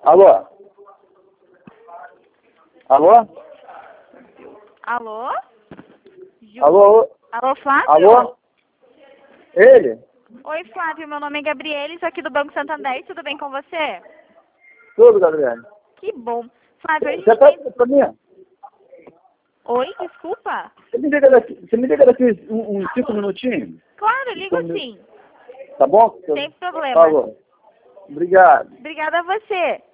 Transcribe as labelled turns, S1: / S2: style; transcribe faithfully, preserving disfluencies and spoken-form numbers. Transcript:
S1: Alô? Alô?
S2: Alô? Ju...
S1: Alô?
S2: Alô, Flávio?
S1: Alô? Ele?
S2: Oi, Flávio. Meu nome é Gabriele, sou aqui do Banco Santander. Tudo bem com você?
S1: Tudo, Gabriel.
S2: Que bom. Flávio, a gente
S1: Você tá
S2: tem...
S1: pra mim?
S2: Oi, desculpa.
S1: Você me liga daqui, você me liga daqui uns um, cinco minutinhos?
S2: Claro, eu ligo
S1: Cinco
S2: sim.
S1: Tá bom?
S2: Sem problema.
S1: Falou. Obrigado.
S2: Obrigada a você.